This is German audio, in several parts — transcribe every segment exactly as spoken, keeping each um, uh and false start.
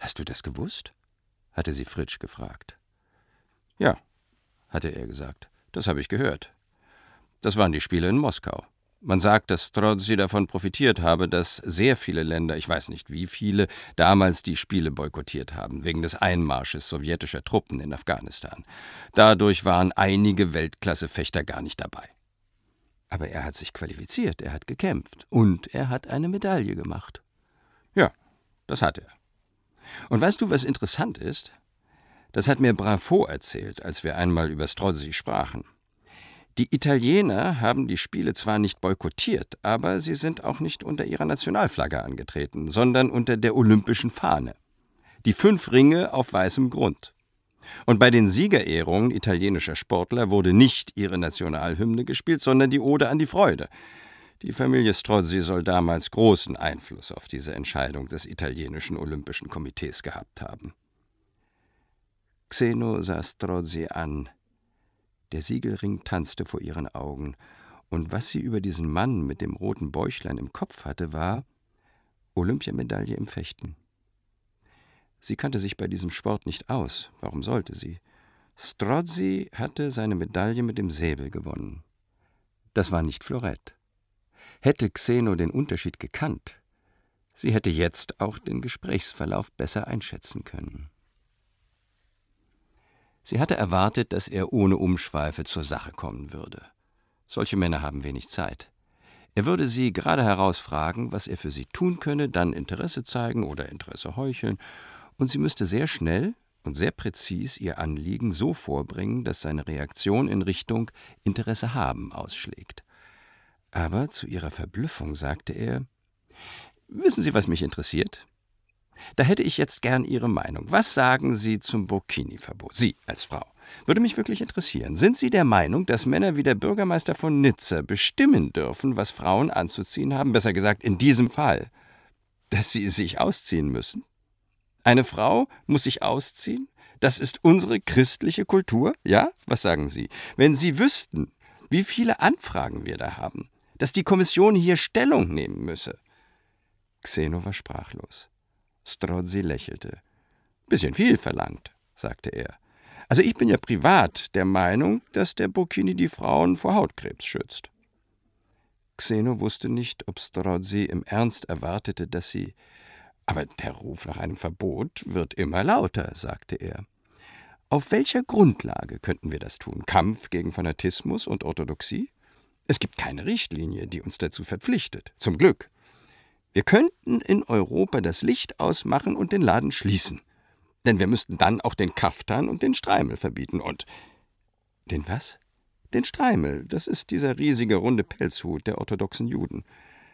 »Hast du das gewusst?« hatte sie Fritsch gefragt. »Ja«, hatte er gesagt, »das habe ich gehört. Das waren die Spiele in Moskau. Man sagt, dass Strozzi davon profitiert habe, dass sehr viele Länder, ich weiß nicht wie viele, damals die Spiele boykottiert haben, wegen des Einmarsches sowjetischer Truppen in Afghanistan. Dadurch waren einige Weltklasse-Fechter gar nicht dabei. Aber er hat sich qualifiziert, er hat gekämpft und er hat eine Medaille gemacht.« »Ja, das hat er. Und weißt du, was interessant ist? Das hat mir Brafo erzählt, als wir einmal über Strozzi sprachen. Die Italiener haben die Spiele zwar nicht boykottiert, aber sie sind auch nicht unter ihrer Nationalflagge angetreten, sondern unter der olympischen Fahne. Die fünf Ringe auf weißem Grund. Und bei den Siegerehrungen italienischer Sportler wurde nicht ihre Nationalhymne gespielt, sondern die Ode an die Freude. Die Familie Strozzi soll damals großen Einfluss auf diese Entscheidung des italienischen Olympischen Komitees gehabt haben. Xeno sah Strozzi an. Der Siegelring tanzte vor ihren Augen, und was sie über diesen Mann mit dem roten Bäuchlein im Kopf hatte, war Olympiamedaille im Fechten. Sie kannte sich bei diesem Sport nicht aus. Warum sollte sie? Strozzi hatte seine Medaille mit dem Säbel gewonnen. Das war nicht Florett. Hätte Xeno den Unterschied gekannt, sie hätte jetzt auch den Gesprächsverlauf besser einschätzen können. Sie hatte erwartet, dass er ohne Umschweife zur Sache kommen würde. Solche Männer haben wenig Zeit. Er würde sie gerade heraus fragen, was er für sie tun könne, dann Interesse zeigen oder Interesse heucheln, und sie müsste sehr schnell und sehr präzis ihr Anliegen so vorbringen, dass seine Reaktion in Richtung Interesse haben ausschlägt. Aber zu ihrer Verblüffung sagte er: »Wissen Sie, was mich interessiert? Da hätte ich jetzt gern Ihre Meinung. Was sagen Sie zum Burkini-Verbot? Sie als Frau. Würde mich wirklich interessieren. Sind Sie der Meinung, dass Männer wie der Bürgermeister von Nizza bestimmen dürfen, was Frauen anzuziehen haben? Besser gesagt, in diesem Fall, dass sie sich ausziehen müssen? Eine Frau muss sich ausziehen? Das ist unsere christliche Kultur? Ja? Was sagen Sie? Wenn Sie wüssten, wie viele Anfragen wir da haben, dass die Kommission hier Stellung nehmen müsse.« Xeno war sprachlos. Strozzi lächelte. »Bisschen viel verlangt«, sagte er. »Also ich bin ja privat der Meinung, dass der Burkini die Frauen vor Hautkrebs schützt.« Xeno wusste nicht, ob Strozzi im Ernst erwartete, dass sie... »Aber der Ruf nach einem Verbot wird immer lauter«, sagte er. »Auf welcher Grundlage könnten wir das tun? Kampf gegen Fanatismus und Orthodoxie? Es gibt keine Richtlinie, die uns dazu verpflichtet. Zum Glück. Wir könnten in Europa das Licht ausmachen und den Laden schließen. Denn wir müssten dann auch den Kaftan und den Streimel verbieten. Und den was? Den Streimel, das ist dieser riesige runde Pelzhut der orthodoxen Juden.«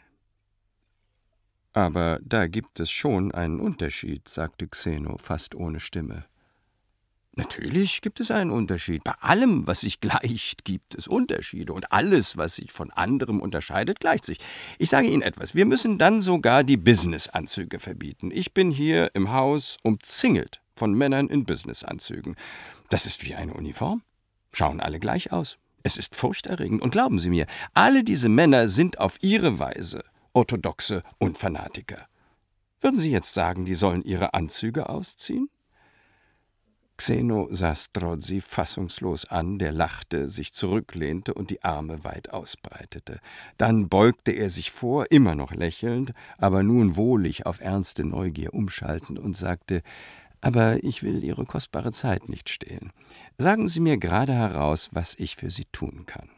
»Aber da gibt es schon einen Unterschied«, sagte Xeno fast ohne Stimme. »Natürlich gibt es einen Unterschied. Bei allem, was sich gleicht, gibt es Unterschiede. Und alles, was sich von anderem unterscheidet, gleicht sich. Ich sage Ihnen etwas, wir müssen dann sogar die Businessanzüge verbieten. Ich bin hier im Haus umzingelt von Männern in Businessanzügen. Das ist wie eine Uniform. Schauen alle gleich aus. Es ist furchterregend. Und glauben Sie mir, alle diese Männer sind auf ihre Weise Orthodoxe und Fanatiker. Würden Sie jetzt sagen, die sollen ihre Anzüge ausziehen?« Xeno sah Strozzi fassungslos an, der lachte, sich zurücklehnte und die Arme weit ausbreitete. Dann beugte er sich vor, immer noch lächelnd, aber nun wohlig auf ernste Neugier umschaltend und sagte: »Aber ich will Ihre kostbare Zeit nicht stehlen. Sagen Sie mir gerade heraus, was ich für Sie tun kann.«